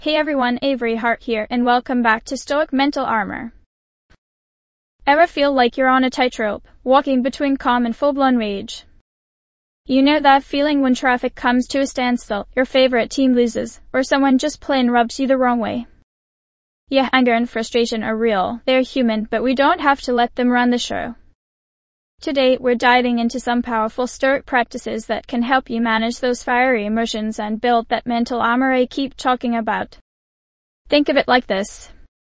Hey everyone, Avery Hart here, and welcome back to Stoic Mental Armor. Ever feel like you're on a tightrope, walking between calm and full-blown rage? You know that feeling when traffic comes to a standstill, your favorite team loses, or someone just plain rubs you the wrong way? Yeah, anger and frustration are real, they're human, but we don't have to let them run the show. Today, we're diving into some powerful Stoic practices that can help you manage those fiery emotions and build that mental armor I keep talking about. Think of it like this.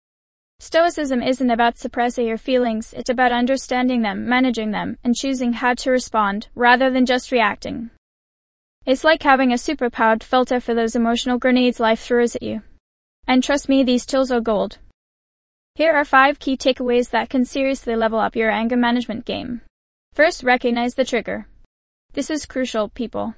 Stoicism isn't about suppressing your feelings, it's about understanding them, managing them, and choosing how to respond, rather than just reacting. It's like having a superpowered filter for those emotional grenades life throws at you. And trust me, these tools are gold. Here are 5 key takeaways that can seriously level up your anger management game. First, recognize the trigger. This is crucial, people.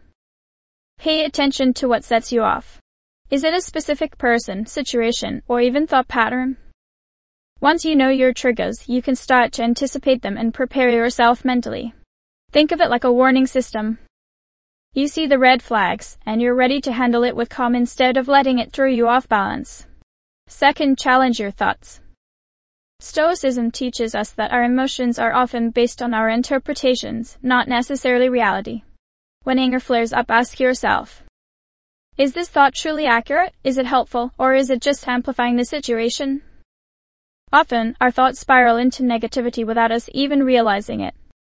Pay attention to what sets you off. Is it a specific person, situation, or even thought pattern? Once you know your triggers, you can start to anticipate them and prepare yourself mentally. Think of it like a warning system. You see the red flags, and you're ready to handle it with calm instead of letting it throw you off balance. Second, challenge your thoughts. Stoicism teaches us that our emotions are often based on our interpretations, not necessarily reality. When anger flares up, ask yourself, is this thought truly accurate? Is it helpful? Or is it just amplifying the situation? Often, our thoughts spiral into negativity without us even realizing it.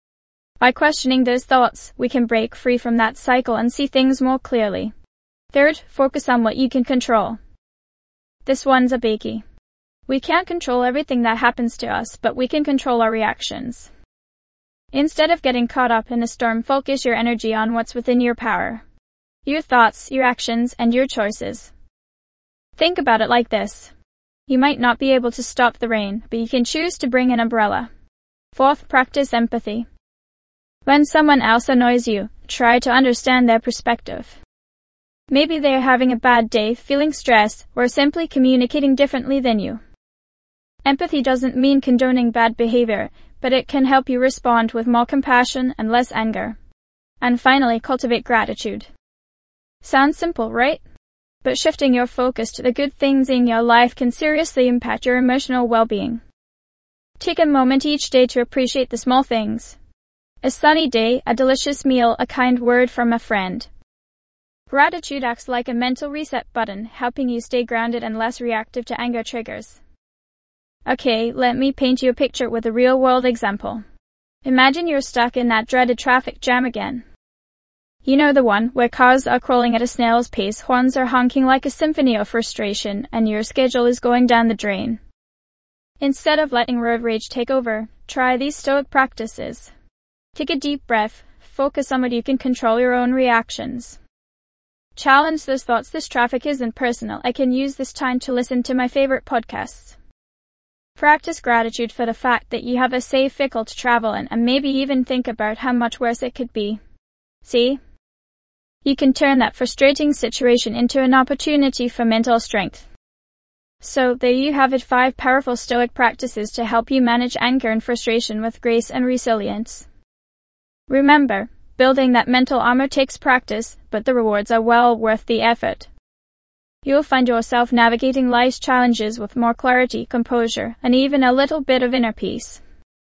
By questioning those thoughts, we can break free from that cycle and see things more clearly. Third, focus on what you can control. This one's a biggie. We can't control everything that happens to us, but we can control our reactions. Instead of getting caught up in a storm, focus your energy on what's within your power. Your thoughts, your actions, and your choices. Think about it like this. You might not be able to stop the rain, but you can choose to bring an umbrella. Fourth, practice empathy. When someone else annoys you, try to understand their perspective. Maybe they are having a bad day, feeling stressed, or simply communicating differently than you. Empathy doesn't mean condoning bad behavior, but it can help you respond with more compassion and less anger. And finally, cultivate gratitude. Sounds simple, right? But shifting your focus to the good things in your life can seriously impact your emotional well-being. Take a moment each day to appreciate the small things. A sunny day, a delicious meal, a kind word from a friend. Gratitude acts like a mental reset button, helping you stay grounded and less reactive to anger triggers. Okay, let me paint you a picture with a real-world example. Imagine you're stuck in that dreaded traffic jam again. You know the one where cars are crawling at a snail's pace, horns are honking like a symphony of frustration, and your schedule is going down the drain. Instead of letting road rage take over, try these Stoic practices. Take a deep breath, focus on what you can control your own reactions. Challenge those thoughts. This traffic isn't personal. I can use this time to listen to my favorite podcasts. Practice gratitude for the fact that you have a safe vehicle to travel in, and maybe even think about how much worse it could be. See? You can turn that frustrating situation into an opportunity for mental strength. So, there you have it, 5 powerful Stoic practices to help you manage anger and frustration with grace and resilience. Remember, building that mental armor takes practice, but the rewards are well worth the effort. You'll find yourself navigating life's challenges with more clarity, composure, and even a little bit of inner peace.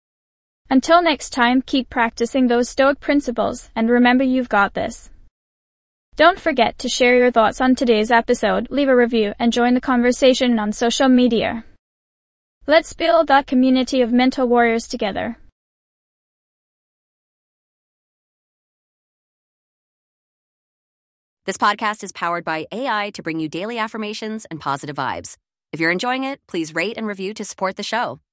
Until next time, keep practicing those Stoic principles, and remember, you've got this. Don't forget to share your thoughts on today's episode, leave a review, and join the conversation on social media. Let's build that community of mental warriors together. This podcast is powered by AI to bring you daily affirmations and positive vibes. If you're enjoying it, please rate and review to support the show.